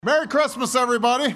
Merry Christmas, everybody.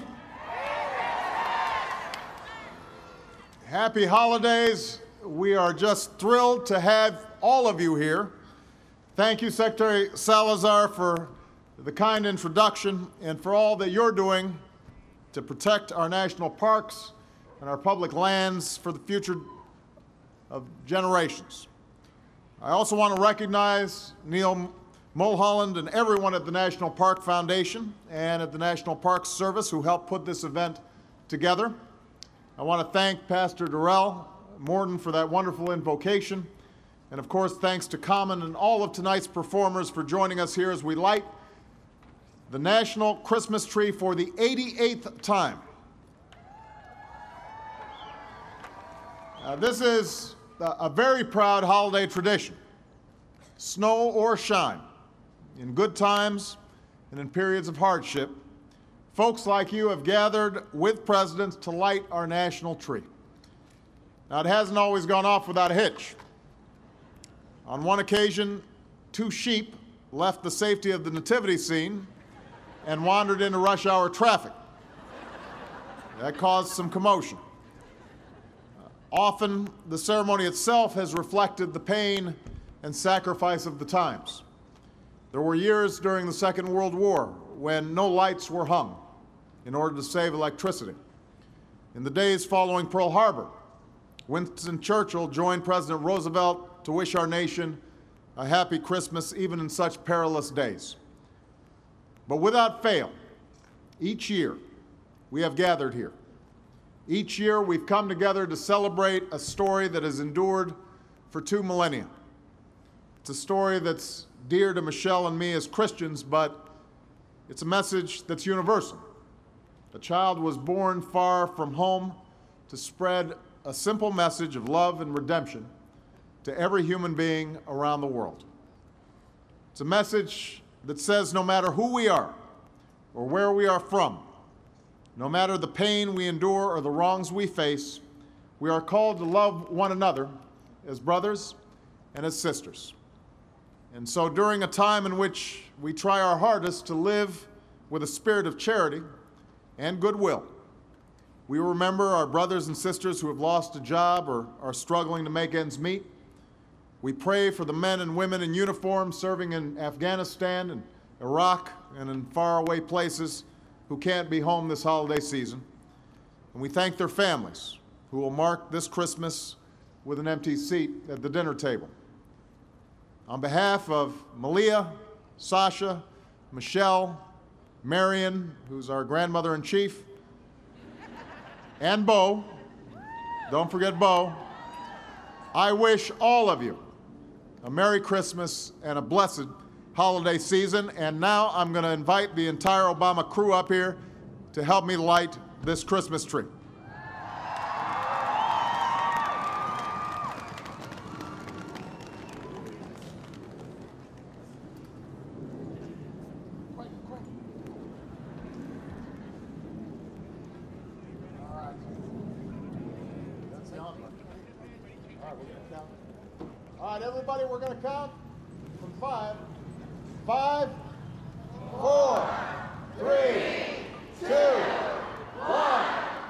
Happy holidays. We are just thrilled to have all of you here. Thank you, Secretary Salazar, for the kind introduction and for all that you're doing to protect our national parks and our public lands for the future of generations. I also want to recognize Neil Mulholland and everyone at the National Park Foundation and at the National Park Service who helped put this event together. I want to thank Pastor Darrell Morton for that wonderful invocation. And of course, thanks to Common and all of tonight's performers for joining us here as we light the National Christmas Tree for the 88th time. This is a very proud holiday tradition, snow or shine. In good times and in periods of hardship, folks like you have gathered with presidents to light our national tree. Now, it hasn't always gone off without a hitch. On one occasion, 2 sheep left the safety of the nativity scene and wandered into rush hour traffic. That caused some commotion. Often, the ceremony itself has reflected the pain and sacrifice of the times. There were years during the Second World War when no lights were hung in order to save electricity. In the days following Pearl Harbor, Winston Churchill joined President Roosevelt to wish our nation a happy Christmas even in such perilous days. But without fail, each year we have gathered here. Each year we've come together to celebrate a story that has endured for 2 millennia. It's a story that's dear to Michelle and me as Christians, but it's a message that's universal. A child was born far from home to spread a simple message of love and redemption to every human being around the world. It's a message that says no matter who we are or where we are from, no matter the pain we endure or the wrongs we face, we are called to love one another as brothers and as sisters. And so during a time in which we try our hardest to live with a spirit of charity and goodwill, we remember our brothers and sisters who have lost a job or are struggling to make ends meet. We pray for the men and women in uniform serving in Afghanistan and Iraq and in faraway places who can't be home this holiday season. And we thank their families who will mark this Christmas with an empty seat at the dinner table. On behalf of Malia, Sasha, Michelle, Marion, who's our grandmother-in-chief, and Bo, don't forget Bo, I wish all of you a Merry Christmas and a blessed holiday season. And now I'm going to invite the entire Obama crew up here to help me light this Christmas tree. All right, everybody, we're going to count from 5. 5, 4, 3, 2, 1.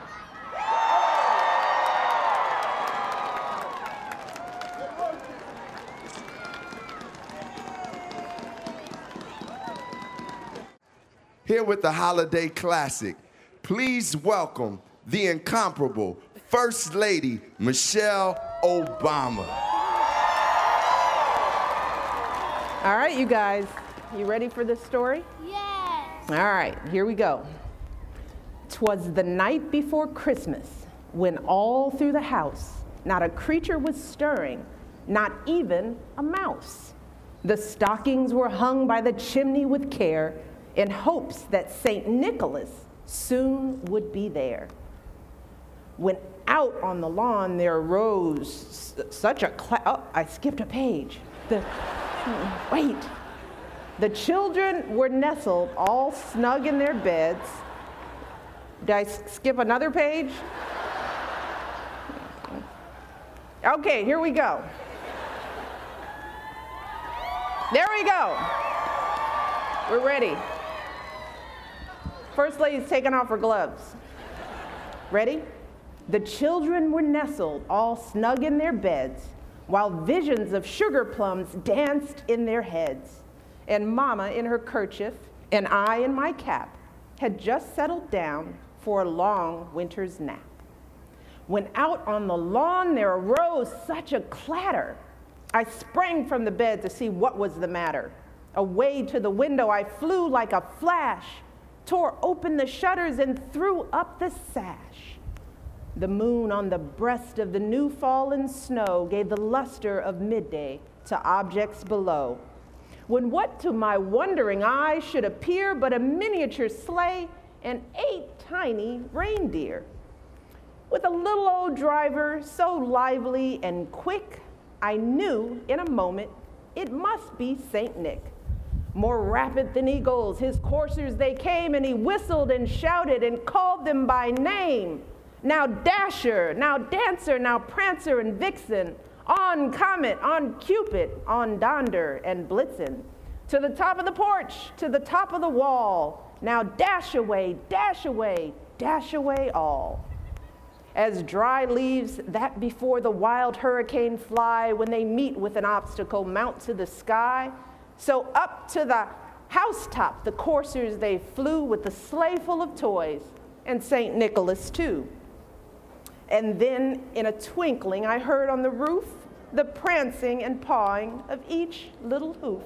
Here with the holiday classic, please welcome the incomparable First Lady Michelle Obama. All right, you guys, you ready for this story? Yes. All right, here we go. 'Twas the night before Christmas, when all through the house not a creature was stirring, not even a mouse. The stockings were hung by the chimney with care, in hopes that St. Nicholas soon would be there. When out on the lawn there arose such a oh, I skipped a page. Wait. The children were nestled all snug in their beds. Did I skip another page? Okay, here we go. There we go. We're ready. First lady's taking off her gloves. Ready? The children were nestled all snug in their beds, while visions of sugar plums danced in their heads. And Mama in her kerchief, and I in my cap, had just settled down for a long winter's nap. When out on the lawn there arose such a clatter, I sprang from the bed to see what was the matter. Away to the window I flew like a flash, tore open the shutters and threw up the sash. The moon on the breast of the new fallen snow gave the luster of midday to objects below, when what to my wondering eyes should appear but a miniature sleigh and 8 tiny reindeer. With a little old driver so lively and quick, I knew in a moment it must be Saint Nick. More rapid than eagles, his coursers they came, and he whistled and shouted and called them by name. Now Dasher, now Dancer, now Prancer and Vixen, on Comet, on Cupid, on Donder and Blitzen. To the top of the porch, to the top of the wall, now dash away, dash away, dash away all. As dry leaves that before the wild hurricane fly when they meet with an obstacle mount to the sky, so up to the housetop the coursers they flew with the sleigh full of toys, and St. Nicholas too. And then in a twinkling I heard on the roof the prancing and pawing of each little hoof.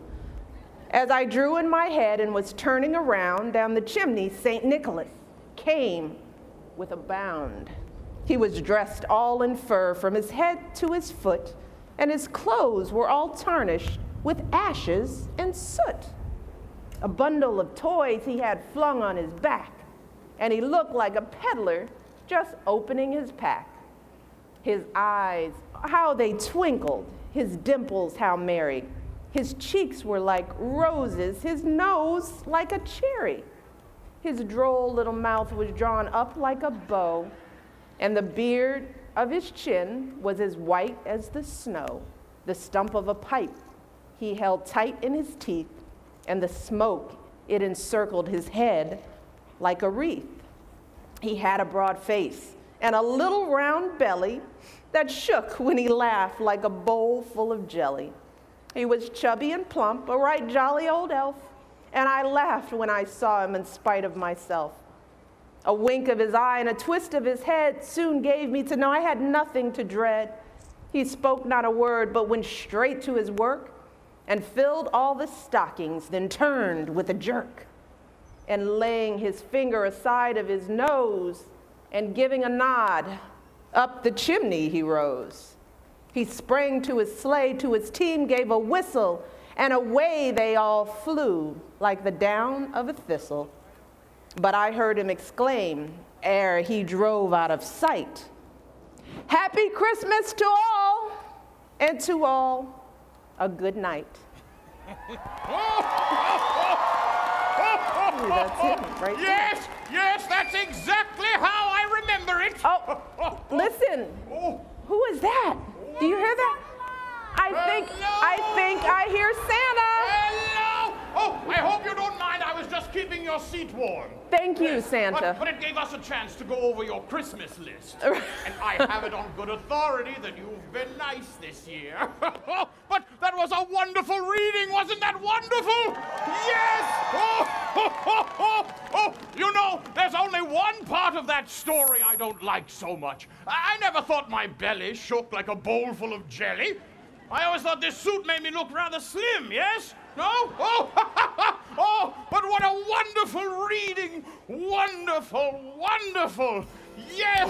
As I drew in my head and was turning around down the chimney, St. Nicholas came with a bound. He was dressed all in fur from his head to his foot, and his clothes were all tarnished with ashes and soot. A bundle of toys he had flung on his back, and he looked like a peddler just opening his pack. His eyes, how they twinkled, his dimples how merry. His cheeks were like roses, his nose like a cherry. His droll little mouth was drawn up like a bow, and the beard of his chin was as white as the snow. The stump of a pipe he held tight in his teeth, and the smoke, it encircled his head like a wreath. He had a broad face and a little round belly that shook when he laughed like a bowl full of jelly. He was chubby and plump, a right jolly old elf, and I laughed when I saw him in spite of myself. A wink of his eye and a twist of his head soon gave me to know I had nothing to dread. He spoke not a word, but went straight to his work and filled all the stockings, then turned with a jerk. And laying his finger aside of his nose and giving a nod, up the chimney he rose. He sprang to his sleigh, to his team gave a whistle, and away they all flew like the down of a thistle. But I heard him exclaim, ere he drove out of sight, "Happy Christmas to all, and to all a good night." That's it, right there. Yes, yes, that's exactly how I remember it. Oh, listen. Who is that? Do you hear that? I think I hear Santa. Hello. Oh, I hope you don't mind. I was just keeping your seat warm. Thank you, Santa. But it gave us a chance to go over your Christmas list. And I have it on good authority that you've been nice this year. But that was a wonderful reading. Wasn't that wonderful? Yes. Oh, you know, there's only one part of that story I don't like so much. I never thought my belly shook like a bowl full of jelly. I always thought this suit made me look rather slim, yes? No? Oh, but what a wonderful reading. Wonderful, wonderful. Yes.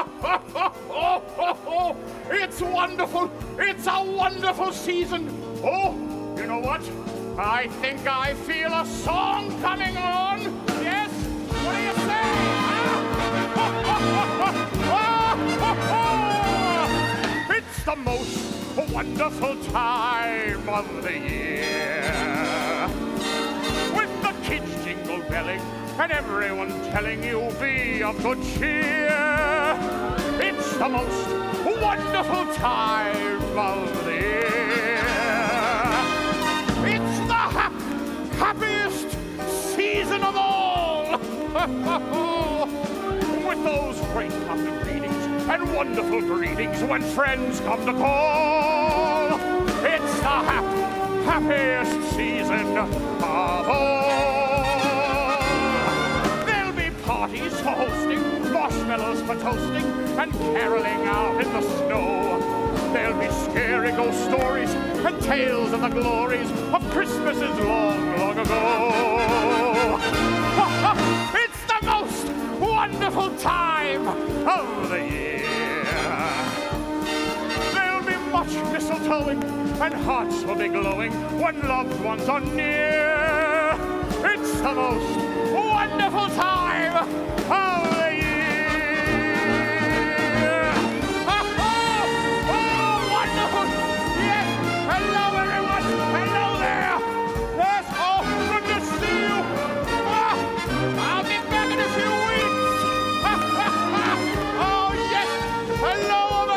It's wonderful. It's a wonderful season. Oh, you know what? I think I feel a song coming on. Yes? What do you say? It's the most wonderful time of the year, with the kids jingle belling and everyone telling you be of good cheer. It's the most wonderful time of the year. It's the happiest season of all. With those great public readings and wonderful greetings when friends come to call, it's the happiest season of all. There'll be parties for hosting, marshmallows for toasting, and caroling out in the snow. There'll be scary ghost stories and tales of the glories of Christmases long, long ago. It's the most wonderful time of the year. There'll be much mistletoeing and hearts will be glowing when loved ones are near. It's the most wonderful time of the year. Wonderful! Yes! Hello, everyone! Hello there! Yes! Oh, good to see you! I'll be back in a few weeks! Oh, yes! Hello over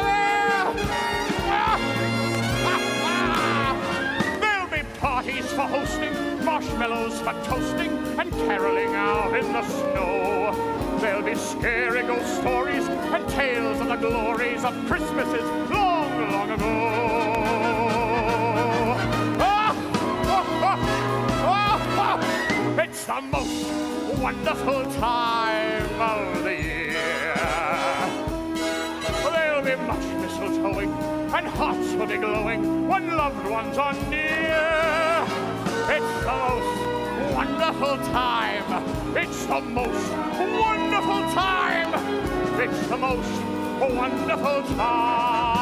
there! There'll be parties for hosting, marshmallows for toasting, and caroling out in the snow. There'll be scary ghost stories and tales of the glories of Christmases long, long ago. It's the most wonderful time of the year. There'll be much mistletoeing and hearts will be glowing when loved ones are near. It's the most wonderful time. It's the most wonderful time. It's the most wonderful time.